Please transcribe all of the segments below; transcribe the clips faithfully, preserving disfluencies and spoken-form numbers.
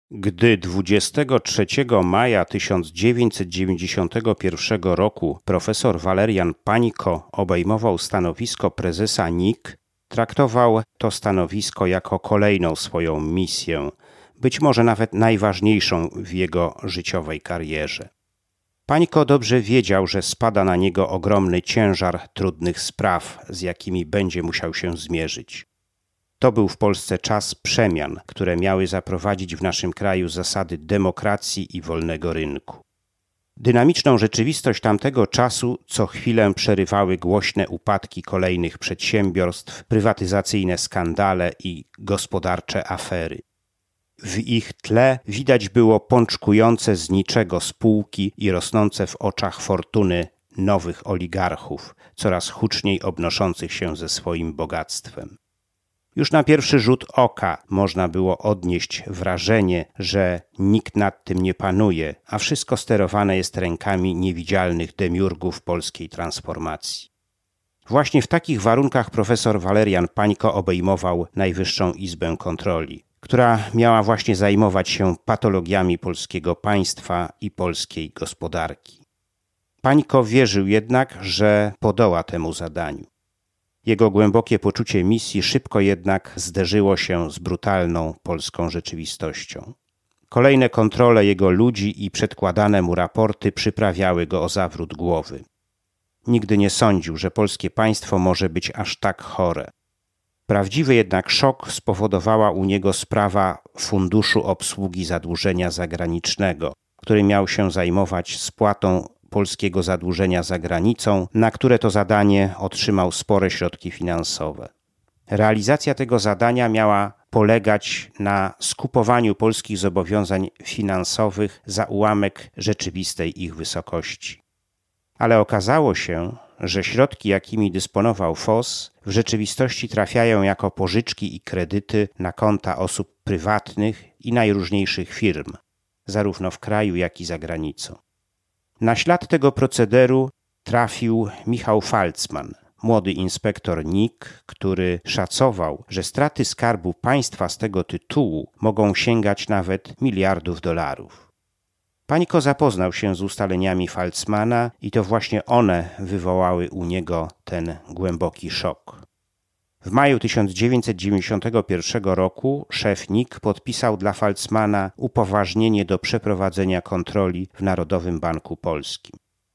Gdy dwudziestego trzeciego maja tysiąc dziewięćset dziewięćdziesiątego pierwszego roku profesor Walerian Pańko obejmował stanowisko prezesa N I K, traktował to stanowisko jako kolejną swoją misję, być może nawet najważniejszą w jego życiowej karierze. Pańko dobrze wiedział, że spada na niego ogromny ciężar trudnych spraw, z jakimi będzie musiał się zmierzyć. To był w Polsce czas przemian, które miały zaprowadzić w naszym kraju zasady demokracji i wolnego rynku. Dynamiczną rzeczywistość tamtego czasu co chwilę przerywały głośne upadki kolejnych przedsiębiorstw, prywatyzacyjne skandale i gospodarcze afery. W ich tle widać było pączkujące z niczego spółki i rosnące w oczach fortuny nowych oligarchów, coraz huczniej obnoszących się ze swoim bogactwem. Już na pierwszy rzut oka można było odnieść wrażenie, że nikt nad tym nie panuje, a wszystko sterowane jest rękami niewidzialnych demiurgów polskiej transformacji. Właśnie w takich warunkach profesor Walerian Pańko obejmował Najwyższą Izbę Kontroli, która miała właśnie zajmować się patologiami polskiego państwa i polskiej gospodarki. Pańko wierzył jednak, że podoła temu zadaniu. Jego głębokie poczucie misji szybko jednak zderzyło się z brutalną polską rzeczywistością. Kolejne kontrole jego ludzi i przedkładane mu raporty przyprawiały go o zawrót głowy. Nigdy nie sądził, że polskie państwo może być aż tak chore. Prawdziwy jednak szok spowodowała u niego sprawa Funduszu Obsługi Zadłużenia Zagranicznego, który miał się zajmować spłatą polskiego zadłużenia za granicą, na które to zadanie otrzymał spore środki finansowe. Realizacja tego zadania miała polegać na skupowaniu polskich zobowiązań finansowych za ułamek rzeczywistej ich wysokości. Ale okazało się, że środki, jakimi dysponował F O S, w rzeczywistości trafiają jako pożyczki i kredyty na konta osób prywatnych i najróżniejszych firm, zarówno w kraju, jak i za granicą. Na ślad tego procederu trafił Michał Falcman, młody inspektor N I K, który szacował, że straty Skarbu Państwa z tego tytułu mogą sięgać nawet miliardów dolarów. Pańko zapoznał się z ustaleniami Falcmana i to właśnie one wywołały u niego ten głęboki szok. W maju tysiąc dziewięćset dziewięćdziesiątego pierwszego roku szef N I K podpisał dla Falcmana upoważnienie do przeprowadzenia kontroli w Narodowym Banku Polskim.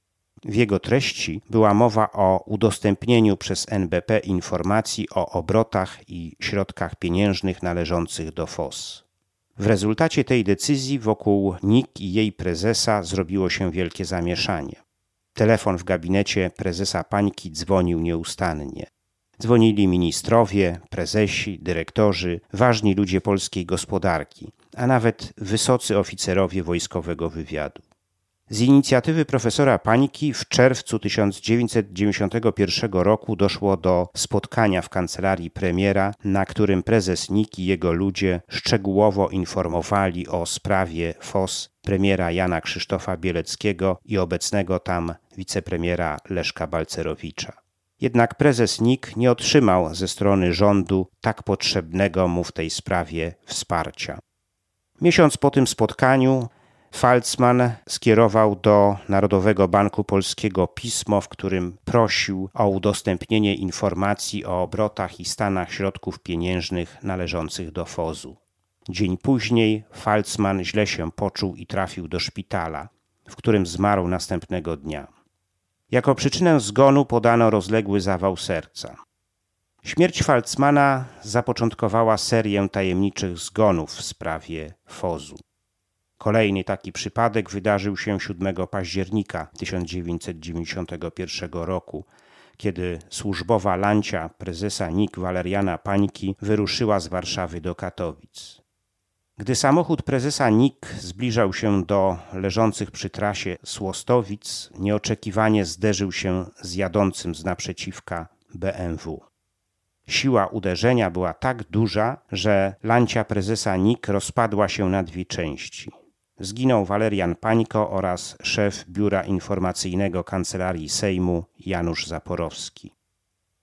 W jego treści była mowa o udostępnieniu przez N B P informacji o obrotach i środkach pieniężnych należących do F O S. W rezultacie tej decyzji wokół N I K i jej prezesa zrobiło się wielkie zamieszanie. Telefon w gabinecie prezesa Pańki dzwonił nieustannie. Dzwonili ministrowie, prezesi, dyrektorzy, ważni ludzie polskiej gospodarki, a nawet wysocy oficerowie wojskowego wywiadu. Z inicjatywy profesora Pańki w czerwcu tysiąc dziewięćset dziewięćdziesiątego pierwszego roku doszło do spotkania w kancelarii premiera, na którym prezes N I K i jego ludzie szczegółowo informowali o sprawie F O S premiera Jana Krzysztofa Bieleckiego i obecnego tam wicepremiera Leszka Balcerowicza. Jednak prezes N I K nie otrzymał ze strony rządu tak potrzebnego mu w tej sprawie wsparcia. Miesiąc po tym spotkaniu Falcman skierował do Narodowego Banku Polskiego pismo, w którym prosił o udostępnienie informacji o obrotach i stanach środków pieniężnych należących do F O S-u. Dzień później Falcman źle się poczuł i trafił do szpitala, w którym zmarł następnego dnia. Jako przyczynę zgonu podano rozległy zawał serca. Śmierć Falcmana zapoczątkowała serię tajemniczych zgonów w sprawie F O S-u. Kolejny taki przypadek wydarzył się siódmego października tysiąc dziewięćset dziewięćdziesiątego pierwszego roku, kiedy służbowa lancia prezesa N I K Waleriana Pańki wyruszyła z Warszawy do Katowic. Gdy samochód prezesa N I K zbliżał się do leżących przy trasie Słostowic, nieoczekiwanie zderzył się z jadącym z naprzeciwka B M W. Siła uderzenia była tak duża, że lancia prezesa N I K rozpadła się na dwie części. Zginął Walerian Pańko oraz szef Biura Informacyjnego Kancelarii Sejmu Janusz Zaporowski.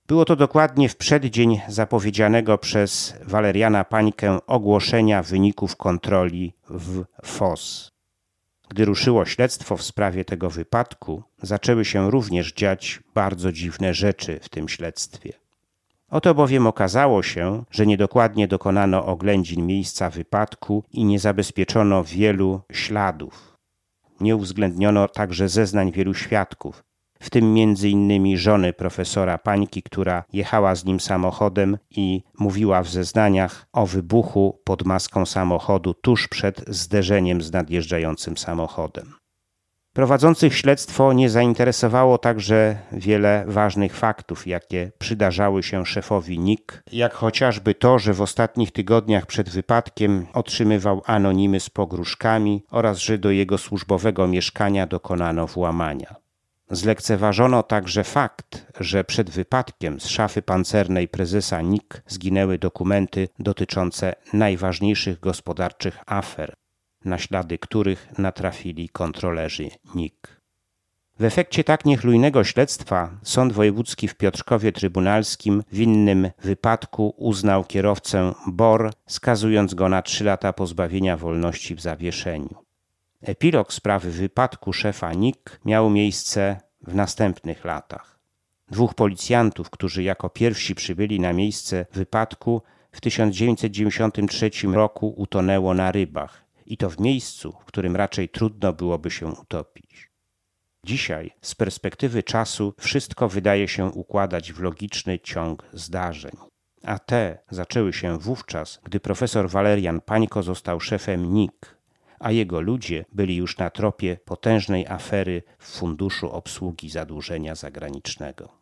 Było to dokładnie w przeddzień zapowiedzianego przez Waleriana Pańkę ogłoszenia wyników kontroli w F O S. Gdy ruszyło śledztwo w sprawie tego wypadku, zaczęły się również dziać bardzo dziwne rzeczy w tym śledztwie. Oto bowiem okazało się, że niedokładnie dokonano oględzin miejsca wypadku i nie zabezpieczono wielu śladów. Nie uwzględniono także zeznań wielu świadków, w tym między innymi żony profesora Pańki, która jechała z nim samochodem i mówiła w zeznaniach o wybuchu pod maską samochodu tuż przed zderzeniem z nadjeżdżającym samochodem. Prowadzących śledztwo nie zainteresowało także wiele ważnych faktów, jakie przydarzały się szefowi N I K, jak chociażby to, że w ostatnich tygodniach przed wypadkiem otrzymywał anonimy z pogróżkami oraz że do jego służbowego mieszkania dokonano włamania. Zlekceważono także fakt, że przed wypadkiem z szafy pancernej prezesa N I K zginęły dokumenty dotyczące najważniejszych gospodarczych afer, na ślady których natrafili kontrolerzy N I K. W efekcie tak niechlujnego śledztwa Sąd Wojewódzki w Piotrkowie Trybunalskim w innym wypadku uznał kierowcę Bor, skazując go na trzy lata pozbawienia wolności w zawieszeniu. Epilog sprawy wypadku szefa N I K miał miejsce w następnych latach. Dwóch policjantów, którzy jako pierwsi przybyli na miejsce wypadku, w tysiąc dziewięćset dziewięćdziesiątym trzecim roku utonęło na rybach i to w miejscu, w którym raczej trudno byłoby się utopić. Dzisiaj, z perspektywy czasu, wszystko wydaje się układać w logiczny ciąg zdarzeń. A te zaczęły się wówczas, gdy profesor Walerian Pańko został szefem N I K, a jego ludzie byli już na tropie potężnej afery w Funduszu Obsługi Zadłużenia Zagranicznego.